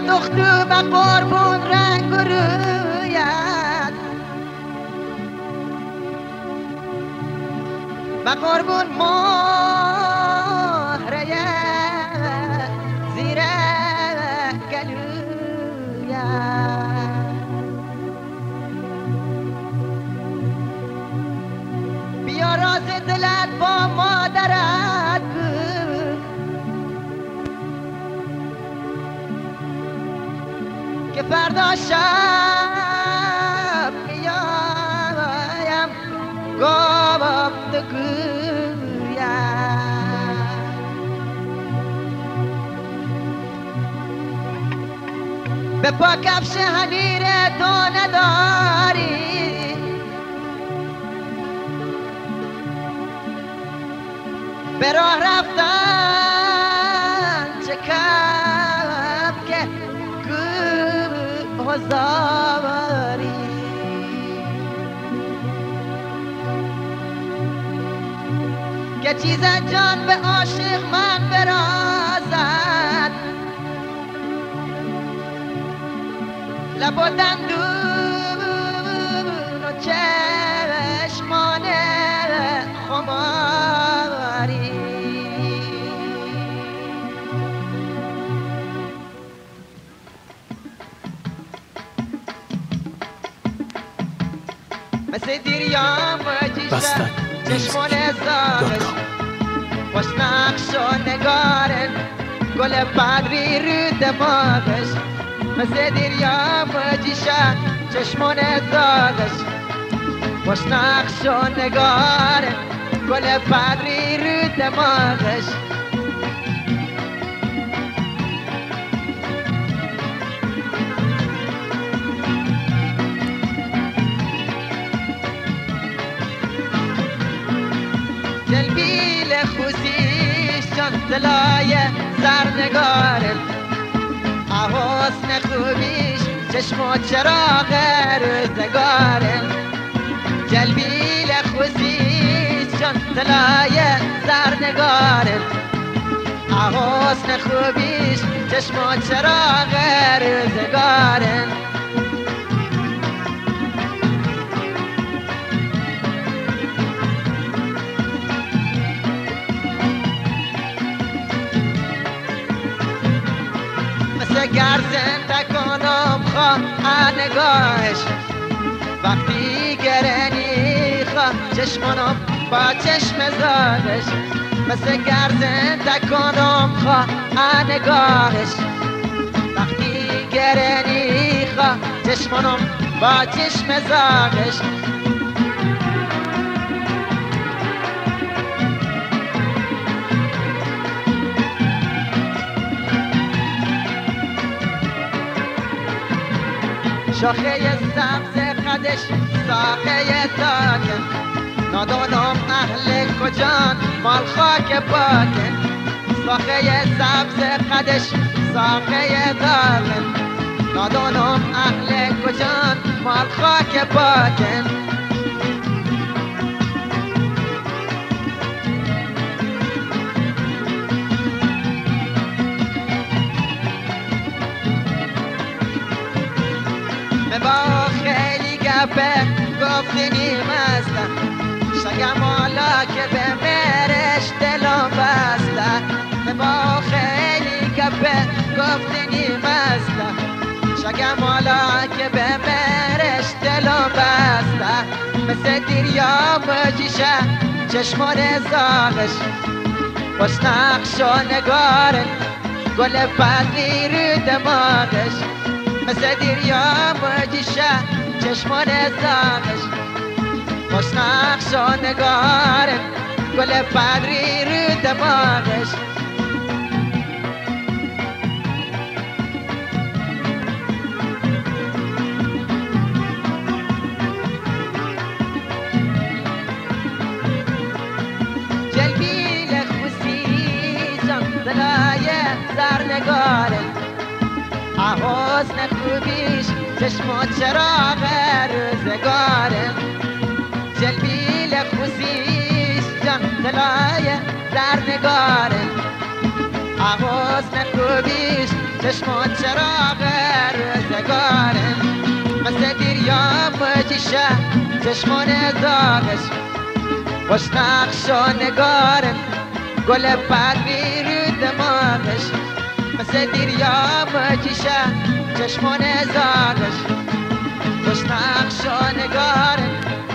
دختو به قربون رنگ و رویت به قربون مهره زیر گلویت بیا راز دلت با مادرت که فردا شب میایم گفتگویم به پا کفش حریر تو نداری به راه رفتن چه کم که گذاری که چیز جان به عاشق من برازد لب و دندون و چشمان خماری مثل دیریام و جیشن چشمان زادش خوش نقش و نگارن گل بدری رو دماغش مثل دیریام و جیشن چشمان زادش خوش نقش و نگارن گل بدری رو دماغش جلبیل خوزیش جان دلای زرنگارم حسن خوبیش چشم و چراغ روزگارم جلبیل خوزیش جان دلای زرنگارم حسن خوبیش چشم و چراغ روزگارم گر زنده کنم خواهنگاهش وقتی گرنی خواه چشمانم با چشم زادش مثل گر زنده کنم خواهنگاهش وقتی گرنی خواه چشمانم با چشم زادش شاخه سبز قدش ساقه تاکن نادانم اهل کجان مال خاک پاکن شاخه سبز قدش ساقه تاکن نادانم اهل کجان مال خاک پاکن با خیلی گپه گفتنی مستم شگم حالا که به مرش دلم بستم با خیلی گپه گفتنی مستم شگم حالا که به مرش دلم بستم مثل دیریام و جیشه چشمان زاغش خوش نقش و نگارن گل بدری رو دماغش مثل دیریام و جیشه چشمان زاغش خوش نقش و نگارن گل بدری رو دماغش جلبیل خوزی جان دلای زرنگارن حسن خوبیش چشم و چراغ روزگارم جلبیل خوزیش جان دلای زرنگارم حسن خوبیش چشمان چراغ روزگاره مثل دریا مجیشه چشمان داغش خوش نقش و نگاره گل بدری رو دماغش مثل دریا مجیشه چشمان داغش خوش نقش و نگاره